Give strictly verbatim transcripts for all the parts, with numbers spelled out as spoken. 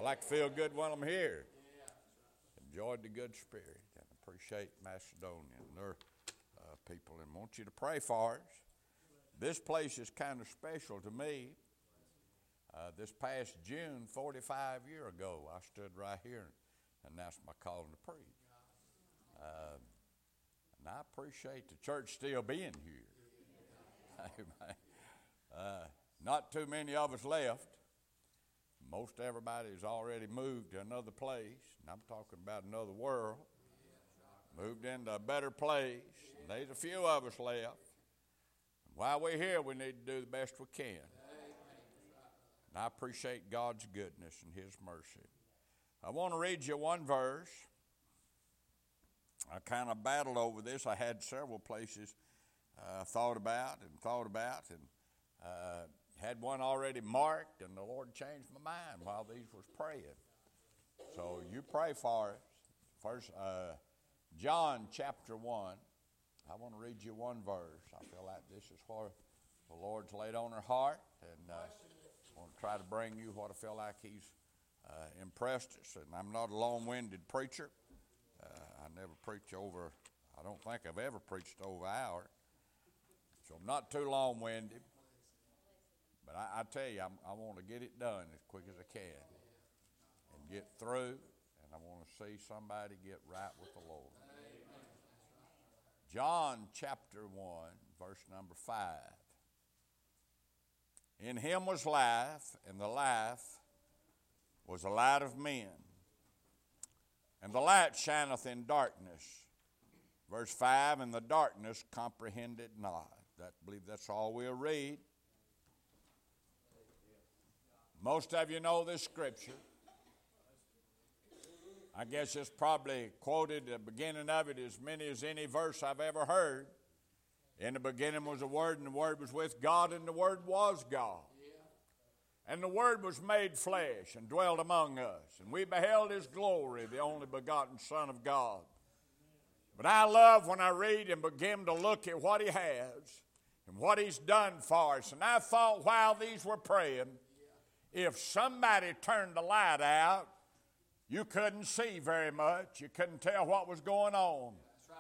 I like to feel good when I'm here. Enjoyed the good spirit and appreciate Macedonia and their uh, people and want you to pray for us. This place is kind of special to me. Uh, this past June, forty-five years ago, I stood right here and announced my calling to preach. Uh, and I appreciate the church still being here. Amen. Uh, not too many of us left. Most everybody's already moved to another place, and I'm talking about another world. Moved into a better place. And there's a few of us left. And while we're here, we need to do the best we can. And I appreciate God's goodness and His mercy. I want to read you one verse. I kind of battled over this. I had several places I uh, thought about and thought about, and uh, had one already marked, and the Lord changed my mind while these was praying. So you pray for us. First, uh, John chapter one. I want to read you one verse. I feel like this is what the Lord's laid on her heart, and uh, I want to try to bring you what I feel like He's uh, impressed us. And I'm not a long-winded preacher. Uh, I never preach over, I don't think I've ever preached over an hour. So I'm not too long-winded. But I, I tell you, I'm, I want to get it done as quick as I can and get through, and I want to see somebody get right with the Lord. John chapter one, verse number five. In Him was life, and the life was the light of men. And the light shineth in darkness. Verse five, and the darkness comprehended not. That, I believe that's all we'll read. Most of you know this scripture. I guess it's probably quoted at the beginning of it as many as any verse I've ever heard. In the beginning was the Word, and the Word was with God, and the Word was God. And the Word was made flesh and dwelt among us. And we beheld His glory, the only begotten Son of God. But I love when I read and begin to look at what He has and what He's done for us. And I thought while these were praying, if somebody turned the light out, you couldn't see very much. You couldn't tell what was going on.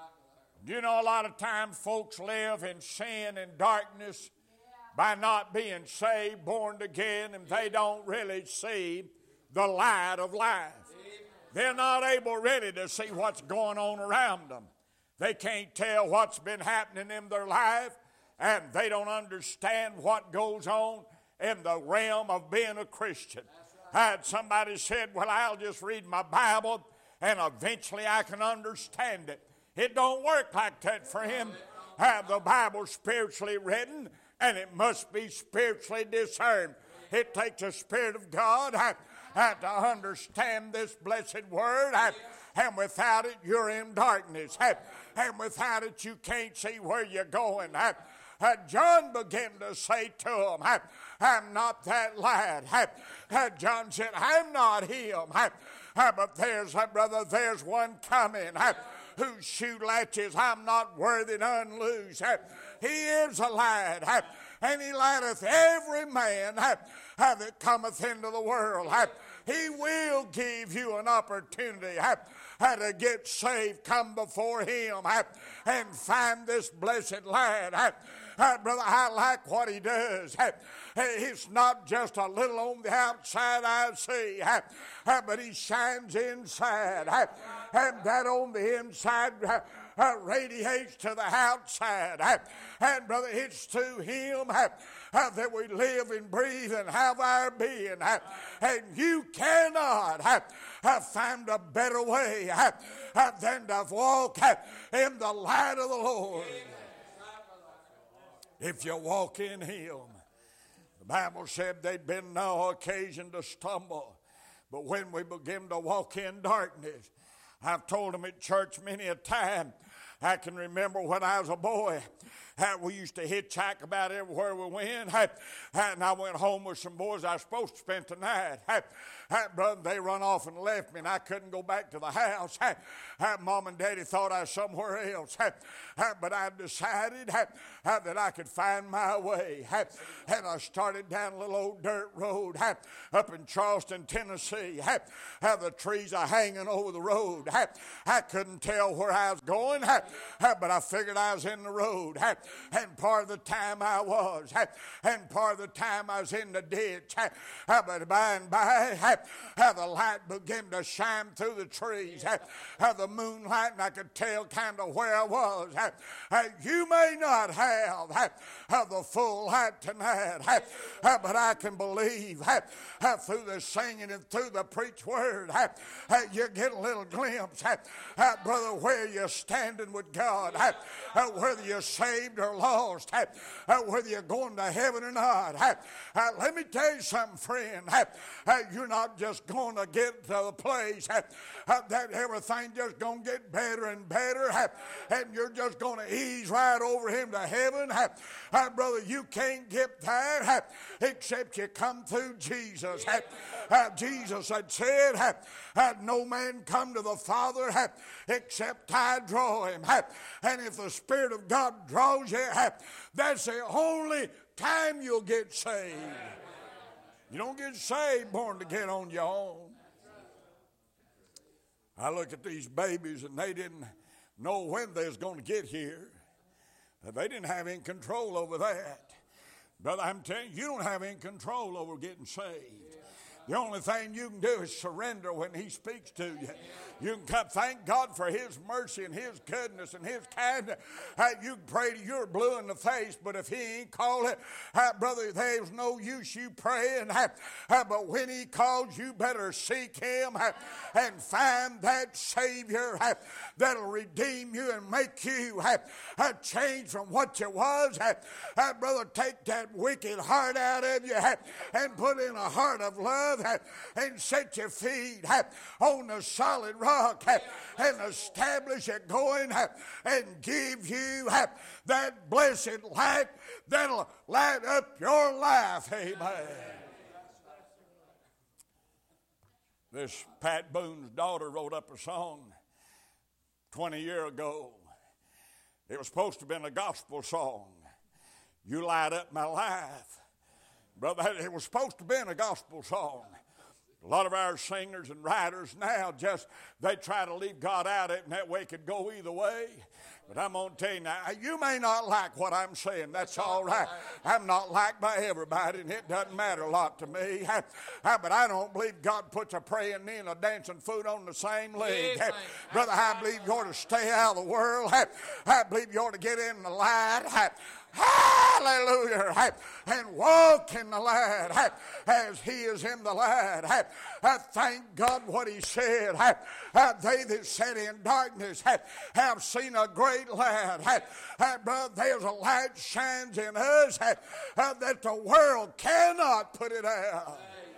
Do you know a lot of times folks live in sin and darkness by not being saved, born again, and they don't really see the light of life. They're not able really to see what's going on around them. They can't tell what's been happening in their life, and they don't understand what goes on in the realm of being a Christian. I had somebody said, well, I'll just read my Bible and eventually I can understand it. It don't work like that for him. Have the Bible spiritually written, and it must be spiritually discerned. It takes the Spirit of God I, I, to understand this blessed word, I, and without it you're in darkness, I, and without it you can't see where you're going. I, Uh, John began to say to him, I, I'm not that lad. I, uh, John said, I'm not him. I, uh, but there's, uh, brother, there's one coming I, whose shoe latches I'm not worthy to unloose. I, he is a lad, I, and he lighteth every man I, I, that cometh into the world. I, he will give you an opportunity I, I, to get saved, come before him I, and find this blessed lad. I, Uh, brother, I like what he does. Uh, it's not just a little on the outside I see, uh, uh, but he shines inside. Uh, and that on the inside uh, uh, radiates to the outside. Uh, and brother, it's to him uh, uh, that we live and breathe and have our being. Uh, and you cannot uh, uh, find a better way uh, uh, than to walk uh, in the light of the Lord. If you walk in Him. The Bible said there'd been no occasion to stumble. But when we begin to walk in darkness, I've told them at church many a time, I can remember when I was a boy, uh, we used to hitchhike about everywhere we went. Uh, and I went home with some boys I was supposed to spend the night. Uh, Hey, brother, they run off and left me, and I couldn't go back to the house. Hey, hey, Mom and Daddy thought I was somewhere else. Hey, hey, but I decided hey, hey, that I could find my way. Hey, and I started down a little old dirt road hey, up in Charleston, Tennessee. Hey, hey, the trees are hanging over the road. Hey, I couldn't tell where I was going, hey, hey, but I figured I was in the road. Hey, and part of the time I was, hey, and part of the time I was in the ditch. Hey, hey, but by and by, hey, how the light began to shine through the trees, how the moonlight, and I could tell kind of where I was. You may not have the full light tonight, but I can believe through the singing and through the preached word, you get a little glimpse, brother, where you're standing with God, whether you're saved or lost, whether you're going to heaven or not. Let me tell you something, friend. You're not just going to get to the place that everything just going to get better and better, and you're just going to ease right over him to heaven. Brother, you can't get there except you come through Jesus. Jesus had said, no man come to the Father except I draw him. And if the Spirit of God draws you, that's the only time you'll get saved. You don't get saved born to get on your own. I look at these babies and they didn't know when they was going to get here. They didn't have any control over that. Brother, I'm telling you, you don't have any control over getting saved. The only thing you can do is surrender when he speaks to you. You can come, thank God for his mercy and his goodness and his kindness. Uh, you can pray till you're blue in the face, but if he ain't called it, uh, brother, there's no use you praying. Uh, uh, but when he calls, you better seek him uh, and find that Savior uh, that'll redeem you and make you uh, uh, change from what you was. Uh, uh, brother, take that wicked heart out of you uh, and put in a heart of love uh, and set your feet uh, on the solid rock. And establish it going and give you that blessed light that'll light up your life. Amen. This Pat Boone's daughter wrote up a song twenty years ago. It was supposed to have been a gospel song. You light up my life. Brother, it was supposed to have been a gospel song. A lot of our singers and writers now just, they try to leave God out of it, and that way it could go either way. But I'm going to tell you now, you may not like what I'm saying. That's all right. I'm not liked by everybody, and it doesn't matter a lot to me. But I don't believe God puts a praying knee and a dancing foot on the same leg. Brother, I believe you ought to stay out of the world. I believe you ought to get in the light. Hallelujah. And walk in the light as he is in the light. I thank God what he said. They that sat in darkness have seen a great light. Brother, there's a light shines in us that the world cannot put it out.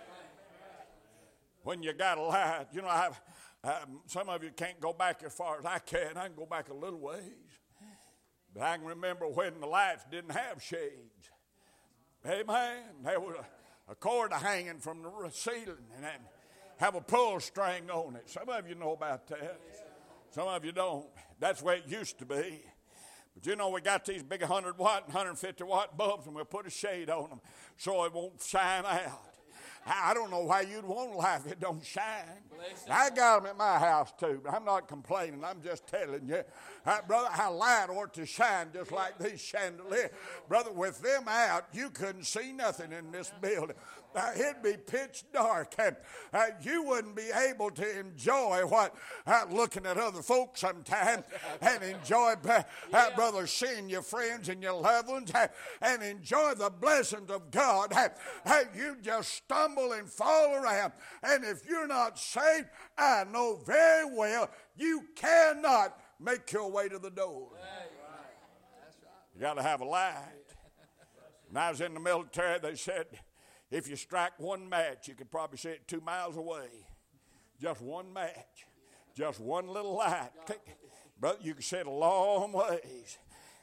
When you got a light, you know, I've, um, some of you can't go back as far as I can. I can go back a little ways. But I can remember when the lights didn't have shades. Amen. There was a, a cord hanging from the ceiling and then have a pull string on it. Some of you know about that. Some of you don't. That's the way it used to be. But you know, we got these big one hundred watt and one hundred fifty watt bulbs, and we'll put a shade on them so it won't shine out. I don't know why you'd want a light if it don't shine. I got them at my house too, but I'm not complaining. I'm just telling you, uh, brother, how light ought to shine just like these chandeliers. Brother, with them out, you couldn't see nothing in this building. Uh, it'd be pitch dark, and uh, you wouldn't be able to enjoy what uh, looking at other folks sometimes, and enjoy, uh, uh, brother, seeing your friends and your loved ones, uh, and enjoy the blessings of God. Uh, uh, you just stumble and fall around, and if you're not saved, I know very well you cannot make your way to the door. You got to have a light. When I was in the military, they said, if you strike one match, you could probably see it two miles away. Just one match. Just one little light. Brother, you can see it a long ways.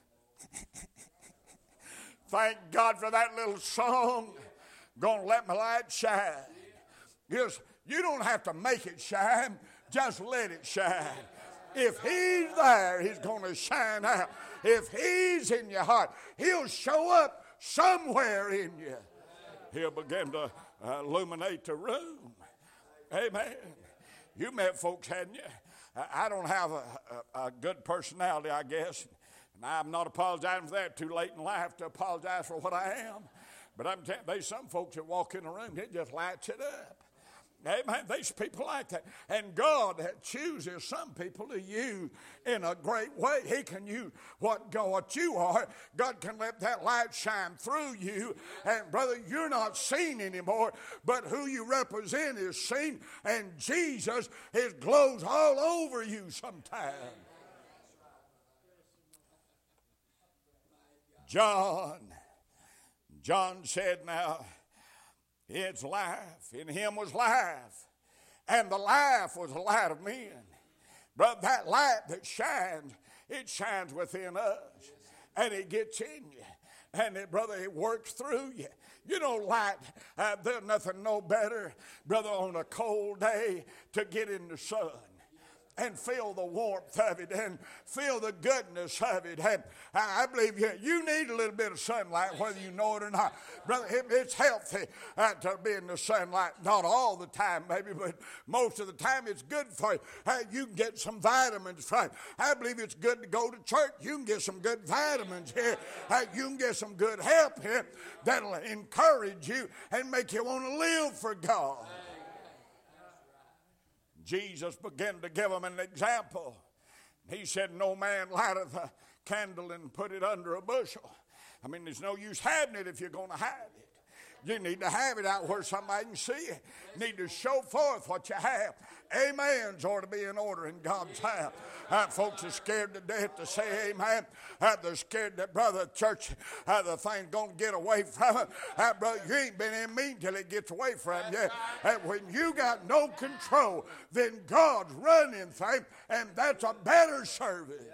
Thank God for that little song. Gonna let my light shine. Just You don't have to make it shine. Just let it shine. If he's there, he's going to shine out. If he's in your heart, he'll show up somewhere in you. He'll begin to uh, illuminate the room. Amen. You met folks, hadn't you? I don't have a, a, a good personality, I guess. And I'm not apologizing for that. Too late in life to apologize for what I am. But I'm telling you, there's some folks that walk in the room, it just lights it up. Amen. There's people like that. And God chooses some people to use in a great way. He can use what God, what you are. God can let that light shine through you. And brother, you're not seen anymore, but who you represent is seen. And Jesus, his glows all over you sometimes. John, John said now, it's life. In him was life. And the life was the light of men. But that light that shines, it shines within us. And it gets in you. And it, brother, it works through you. You know, light, uh, there's nothing no better, brother, on a cold day to get in the sun and feel the warmth of it and feel the goodness of it. And I believe you, you need a little bit of sunlight, whether you know it or not. Brother, it, it's healthy uh, to be in the sunlight. Not all the time, maybe, but most of the time it's good for you. Uh, you can get some vitamins from it. I believe it's good to go to church. You can get some good vitamins here. Uh, you can get some good help here that'll encourage you and make you want to live for God. Jesus began to give them an example. He said, no man lighteth a candle and put it under a bushel. I mean, there's no use having it if you're going to hide it. You need to have it out where somebody can see it. You need to show forth what you have. Amens ought to be in order in God's house. Uh, folks are scared to death to say amen. Uh, they're scared that, brother, church, uh, the thing's going to get away from it. Uh, brother, you ain't been in me until it gets away from you. And when you got no control, then God's running things, and that's a better service.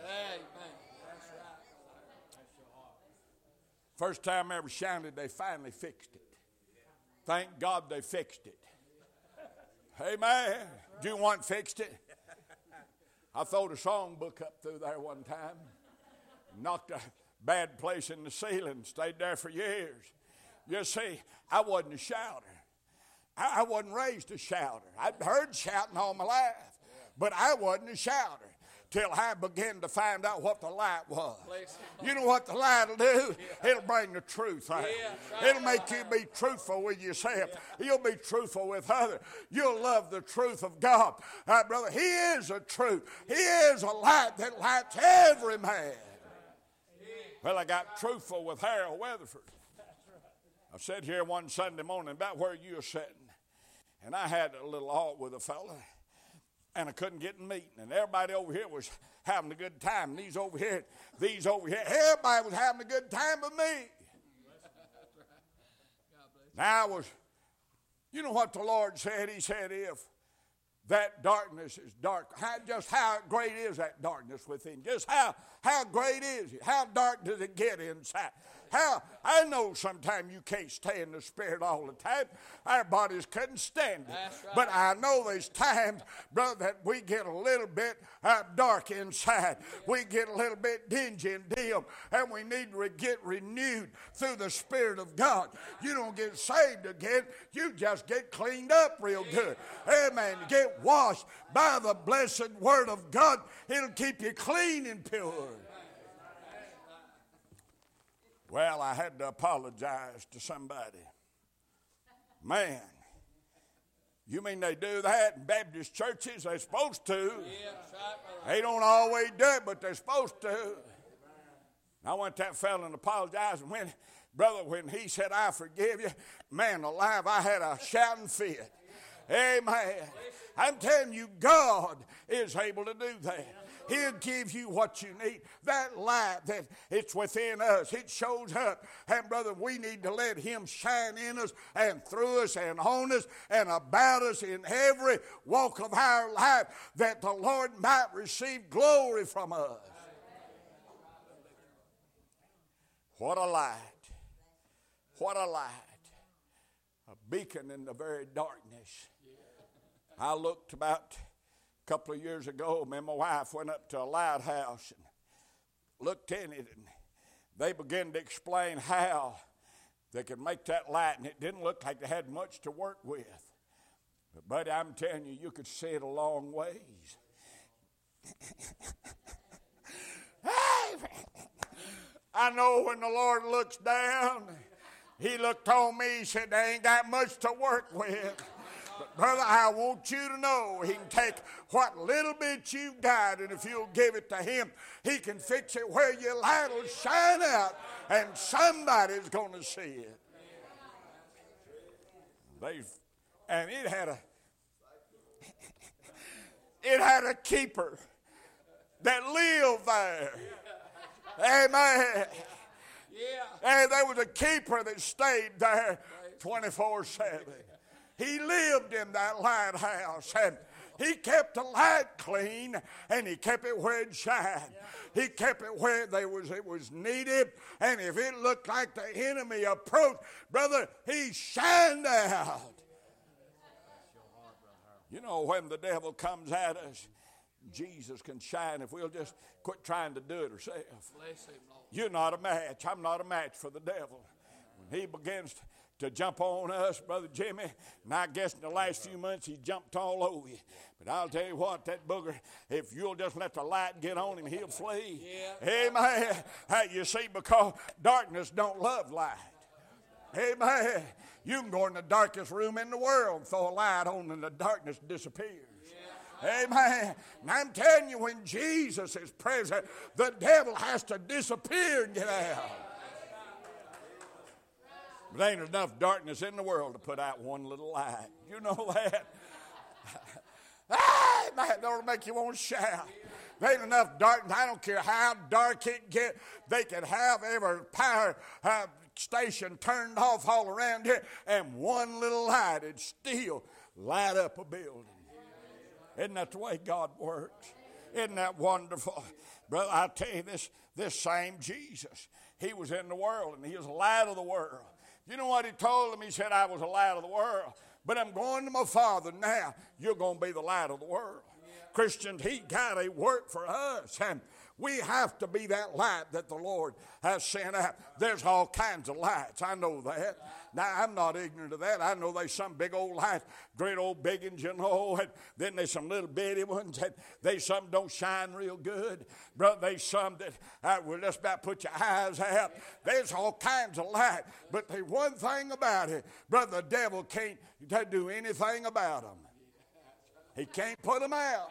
First time I ever shouted, they finally fixed it. Thank God they fixed it. Amen. Do you want fixed it? I throwed a songbook up through there one time. Knocked a bad place in the ceiling. Stayed there for years. You see, I wasn't a shouter. I, I wasn't raised a shouter. I'd heard shouting all my life. But I wasn't a shouter. Till I began to find out what the light was. You know what the light will do? It'll bring the truth out. It'll make you be truthful with yourself. You'll be truthful with others. You'll love the truth of God. Uh, brother, he is a truth. He is a light that lights every man. Well, I got truthful with Harold Weatherford. I sat here one Sunday morning about where you were sitting, and I had a little alt with a fella. And I couldn't get in meeting. And everybody over here was having a good time. And these over here, these over here. Everybody was having a good time with me. Now I was, you know what the Lord said? He said, if that darkness is dark, how, just how great is that darkness within? Just how, how great is it? How dark does it get inside? How, I know sometimes you can't stay in the Spirit all the time. Our bodies couldn't stand it. Right. But I know there's times, brother, that we get a little bit uh, dark inside. We get a little bit dingy and dim, and we need to get renewed through the Spirit of God. You don't get saved again. You just get cleaned up real good. Amen. You get washed by the blessed Word of God. It'll keep you clean and pure. Well, I had to apologize to somebody. Man, you mean they do that in Baptist churches? They're supposed to. They don't always do it, but they're supposed to. I went to that fellow and apologized. And when, brother, when he said, I forgive you, man alive, I had a shouting fit. Amen. I'm telling you, God is able to do that. He'll give you what you need. That light that it's within us, it shows up. And brother, we need to let him shine in us and through us and on us and about us in every walk of our life, that the Lord might receive glory from us. What a light. What a light. A beacon in the very darkness. I looked about a couple of years ago, me and my wife went up to a lighthouse and looked in it, and they began to explain how they could make that light, and it didn't look like they had much to work with. But, buddy, I'm telling you, you could see it a long ways. I know when the Lord looks down, he looked on me, he said, they ain't got much to work with. But brother, I want you to know he can take what little bit you've got, and if you'll give it to him, he can fix it where your light will shine out, and somebody's going to see it. They, and it had a it had a keeper that lived there. Amen. Yeah. And there was a keeper that stayed there twenty-four seven. He lived in that lighthouse, and he kept the light clean, and he kept it where it shined. He kept it where there was it was needed, and if it looked like the enemy approached, brother, he shined out. You know, when the devil comes at us, Jesus can shine if we'll just quit trying to do it ourselves. You're not a match. I'm not a match for the devil. When he begins to to jump on us, Brother Jimmy, and I guess in the last few months he jumped all over you. But I'll tell you what, that booger, if you'll just let the light get on him, he'll flee. Yeah. Amen. Hey, you see, because darkness don't love light. Amen. You can go in the darkest room in the world and throw a light on and the darkness disappears. Yeah. Amen. And I'm telling you, when Jesus is present, the devil has to disappear and get out. But there ain't enough darkness in the world to put out one little light. You know that? Ah, man, that'll make you want to shout. There ain't enough darkness. I don't care how dark it get. They can have every power uh, station turned off all around here, and one little light would still light up a building. Isn't that the way God works? Isn't that wonderful? Brother, I tell you, this, this same Jesus, he was in the world, and he was the light of the world. You know what he told him? He said, I was the light of the world, but I'm going to my Father now. You're going to be the light of the world. Yeah. Christians, he got a work for us, and we have to be that light that the Lord has sent out. There's all kinds of lights. I know that. Now, I'm not ignorant of that. I know there's some big old lights, great old big ones, you know, and then there's some little bitty ones, and there's some don't shine real good. Brother, there's some that uh, will just about put your eyes out. There's all kinds of light. But the one thing about it, brother, the devil can't do anything about them. He can't put them out.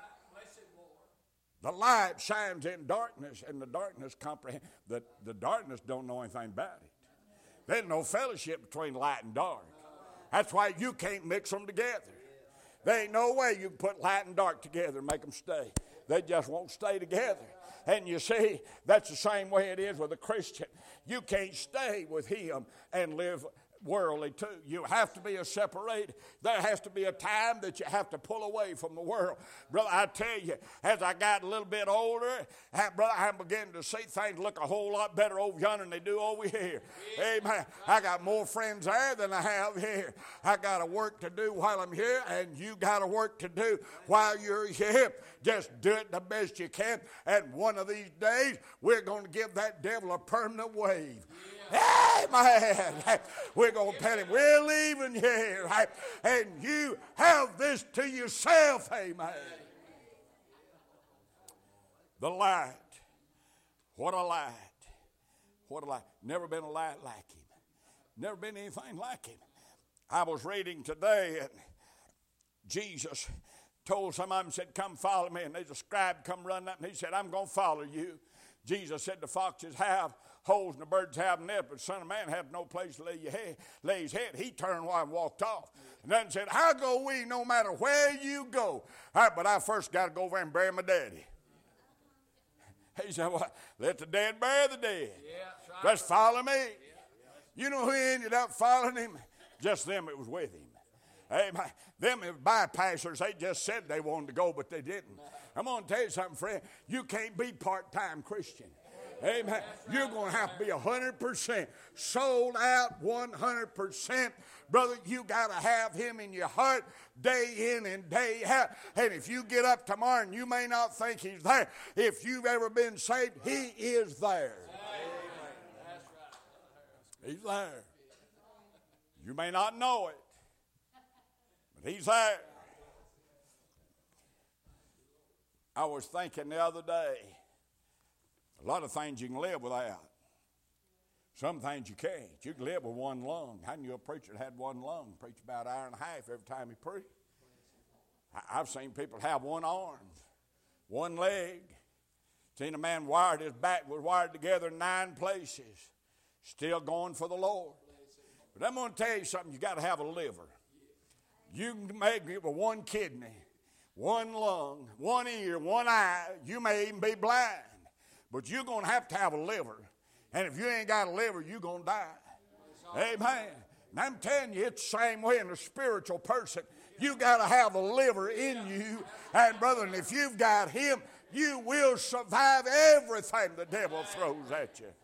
The light shines in darkness, and the darkness comprehend. The, the darkness don't know anything about it. There's no fellowship between light and dark. That's why you can't mix them together. There ain't no way you can put light and dark together and make them stay. They just won't stay together. And you see, that's the same way it is with a Christian. You can't stay with him and live worldly too. You have to be a separated. There has to be a time that you have to pull away from the world. Brother, I tell you, as I got a little bit older, I, brother, I'm beginning to see things look a whole lot better over yonder than they do over here. Amen. I got more friends there than I have here. I got a work to do while I'm here, and you got a work to do while you're here. Just do it the best you can, and one of these days, we're going to give that devil a permanent wave. Amen. We're going to tell him, we're leaving here, and you have this to yourself. Amen. The light. What a light. What a light. Never been a light like him. Never been anything like him. I was reading today, and Jesus told some of them, said, come follow me. And there's a scribe come running up, and he said, I'm going to follow you. Jesus said, the foxes have holes and the birds have nests, but the Son of Man have no place to lay, your head, lay his head. He turned while and walked off. And then said, how go we no matter where you go? All right, but I first got to go over and bury my daddy. He said, well, let the dead bury the dead. Yeah, right. Just follow me. Yeah. You know who ended up following him? Just them that was with him. Amen. Them bypassers, they just said they wanted to go, but they didn't. I'm going to tell you something, friend. You can't be part-time Christian. Amen. You're going to have to be one hundred percent sold out, one hundred percent. Brother, you got to have him in your heart day in and day out. And if you get up tomorrow and you may not think he's there, if you've ever been saved, he is there. He's there. You may not know it, but he's there. I was thinking the other day, a lot of things you can live without. Some things you can't. You can live with one lung. I knew a preacher that had one lung, preached about an hour and a half every time he preached. I've seen people have one arm, one leg. Seen a man wired, his back was wired together in nine places, still going for the Lord. But I'm going to tell you something, you got to have a liver. You can make it with one kidney, one lung, one ear, one eye. You may even be blind. But you're going to have to have a liver. And if you ain't got a liver, you're going to die. Amen. And I'm telling you, it's the same way in a spiritual person. You got to have a liver in you. And brother, and if you've got him, you will survive everything the devil throws at you.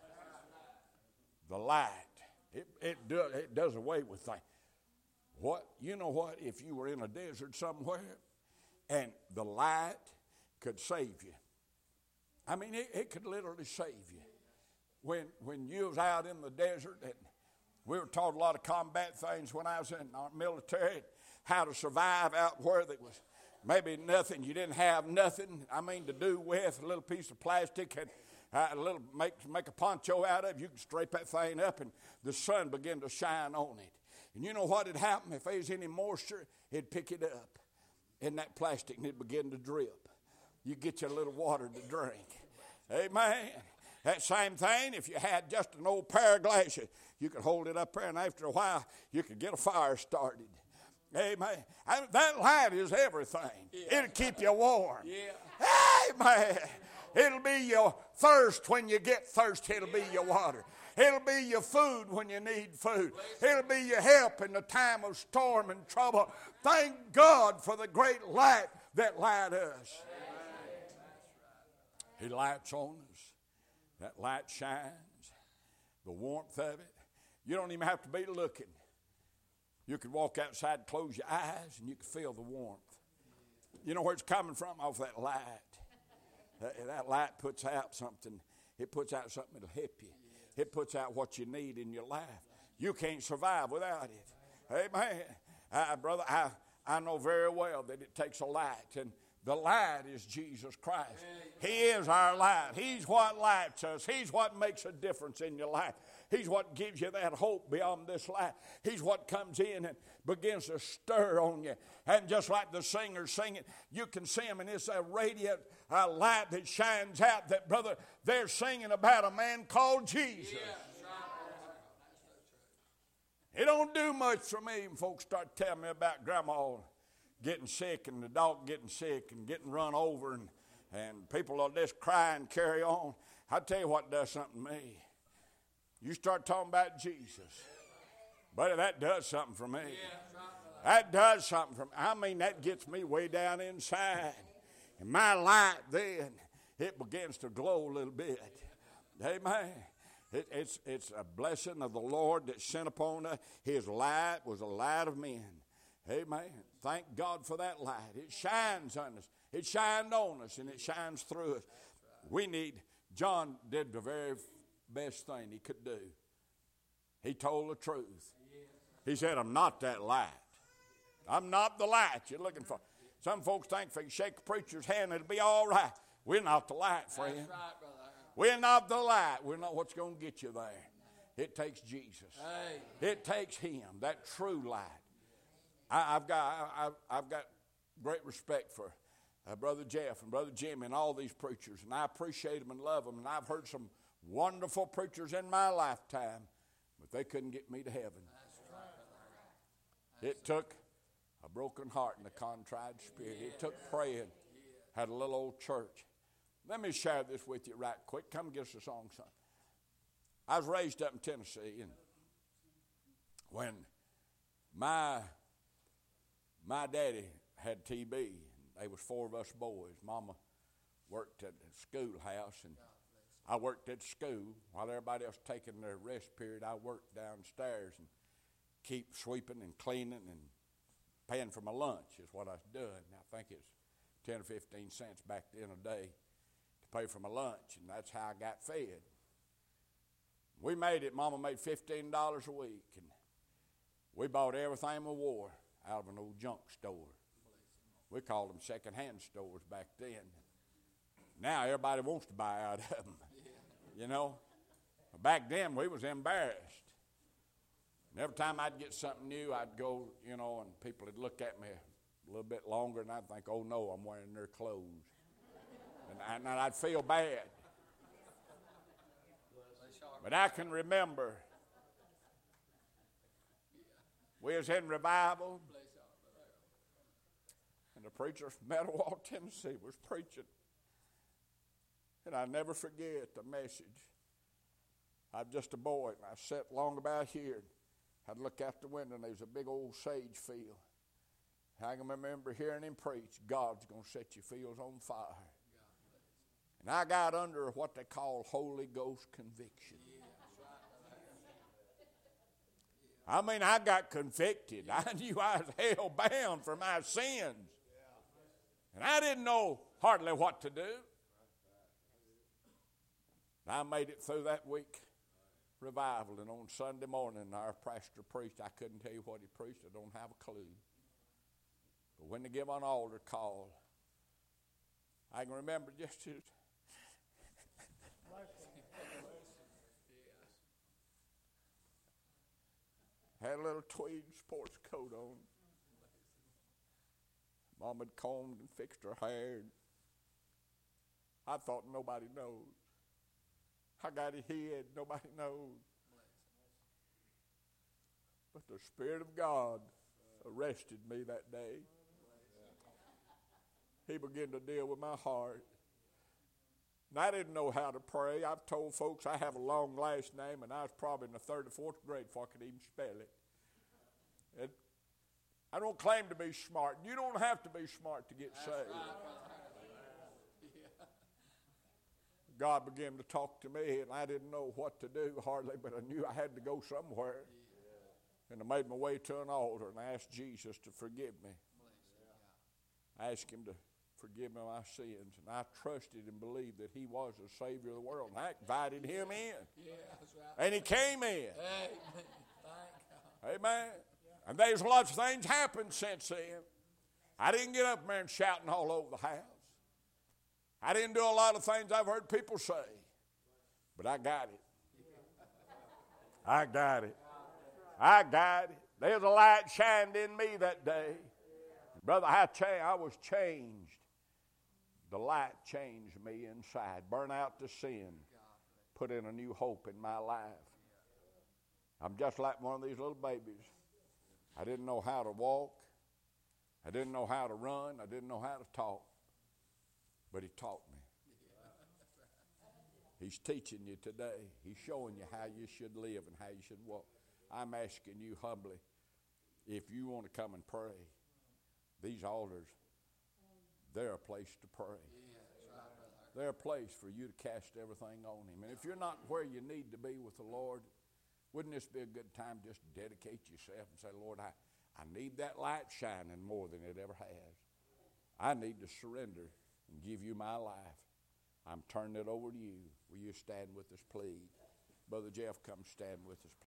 The light. It, it, do, it does away with things. What, you know what? If you were in a desert somewhere and the light could save you. I mean, it, it could literally save you. When when you was out in the desert, and we were taught a lot of combat things when I was in our military, how to survive out where there was maybe nothing. You didn't have nothing, I mean, to do with a little piece of plastic and uh, a little make make a poncho out of. You could drape that thing up, and the sun began to shine on it. And you know what had happened? If there was any moisture, it'd pick it up in that plastic, and it began to drip. You get you a little water to drink. Amen. That same thing, if you had just an old pair of glasses, you could hold it up there, and after a while, you could get a fire started. Amen. I, that light is everything. Yeah. It'll keep you warm. Yeah. Amen. It'll be your thirst when you get thirsty. It'll be your water. It'll be your food when you need food. It'll be your help in the time of storm and trouble. Thank God for the great light that light us. He lights on us. That light shines. The warmth of it. You don't even have to be looking. You could walk outside, close your eyes, and you could feel the warmth. You know where it's coming from? Off that light. That, that light puts out something. It puts out something that'll help you. It puts out what you need in your life. You can't survive without it. Amen. Uh, brother, I, I know very well that it takes a light, and the light is Jesus Christ. He is our light. He's what lights us. He's what makes a difference in your life. He's what gives you that hope beyond this life. He's what comes in and begins to stir on you. And just like the singers sing it, you can see them, and it's a radiant uh, light that shines out that, brother, they're singing about a man called Jesus. It don't do much for me when folks start telling me about grandma getting sick and the dog getting sick and getting run over, and, and people will just cry and carry on. I tell you what does something to me. You start talking about Jesus. Buddy, that does something for me. That does something for me. I mean, that gets me way down inside. And my light then, it begins to glow a little bit. Amen. It, it's, it's a blessing of the Lord that sent upon us. His light was a light of men. Amen. Thank God for that light. It shines on us. It shined on us, and it shines through us. We need, John did the very best thing he could do. He told the truth. He said, I'm not that light. I'm not the light you're looking for. Some folks think if they shake a preacher's hand, it'll be all right. We're not the light, friend. That's right, brother. We're not the light. We're not what's going to get you there. It takes Jesus. Hey. It takes him, that true light. I, I've got I, I've got great respect for uh, Brother Jeff and Brother Jim and all these preachers, and I appreciate them and love them. And I've heard some wonderful preachers in my lifetime, but they couldn't get me to heaven. It took a broken heart and a contrite spirit. It took praying. Had a little old church. Let me share this with you right quick. Come get us a song, son. I was raised up in Tennessee, and when my my daddy had T B, there was four of us boys. Mama worked at the schoolhouse, and I worked at school. While everybody else taking their rest period, I worked downstairs and keep sweeping and cleaning and paying for my lunch is what I was doing. I think it's ten or fifteen cents back then a day to pay for my lunch, and that's how I got fed. We made it. Mama made fifteen dollars a week, and we bought everything we wore out of an old junk store. We called them second-hand stores back then. Now everybody wants to buy out of them, you know. Back then we was embarrassed. And every time I'd get something new, I'd go, you know, and people would look at me a little bit longer, and I'd think, oh, no, I'm wearing their clothes. And, I, and I'd feel bad. But I can remember we was in revival, and the preacher from Meadowall, Tennessee was preaching. And I never forget the message. I'm just a boy, and I sat long about here. I'd look out the window, and there was a big old sage field. I can remember hearing him preach, God's going to set your fields on fire. And I got under what they call Holy Ghost conviction. I mean, I got convicted. I knew I was hell-bound for my sins. And I didn't know hardly what to do. And I made it through that week revival, and on Sunday morning our pastor preached. I couldn't tell you what he preached. I don't have a clue. But when they give an altar call, I can remember just as had a little tweed sports coat on. Mom had combed and fixed her hair. I thought nobody knows. I got it hid, nobody knows. But the Spirit of God arrested me that day. He began to deal with my heart. And I didn't know how to pray. I've told folks I have a long last name, and I was probably in the third or fourth grade before I could even spell it. And I don't claim to be smart. You don't have to be smart to get saved. God began to talk to me, and I didn't know what to do hardly, but I knew I had to go somewhere. And I made my way to an altar and I asked Jesus to forgive me. I asked him to forgive me my sins, and I trusted and believed that he was the Savior of the world, and I invited him in. And he came in. Amen. And there's lots of things happened since then. I didn't get up there and shouting all over the house. I didn't do a lot of things I've heard people say, but I got it. I got it. I got it. There's a light shined in me that day. Brother, I, cha- I was changed. The light changed me inside. Burn out the sin. Put in a new hope in my life. I'm just like one of these little babies. I didn't know how to walk. I didn't know how to run. I didn't know how to talk. But he taught me. He's teaching you today. He's showing you how you should live and how you should walk. I'm asking you humbly, if you want to come and pray, these altars, they're a place to pray. They're a place for you to cast everything on him. And if you're not where you need to be with the Lord, wouldn't this be a good time just to dedicate yourself and say, Lord, I, I need that light shining more than it ever has. I need to surrender and give you my life. I'm turning it over to you. Will you stand with us, please? Brother Jeff, come stand with us, please.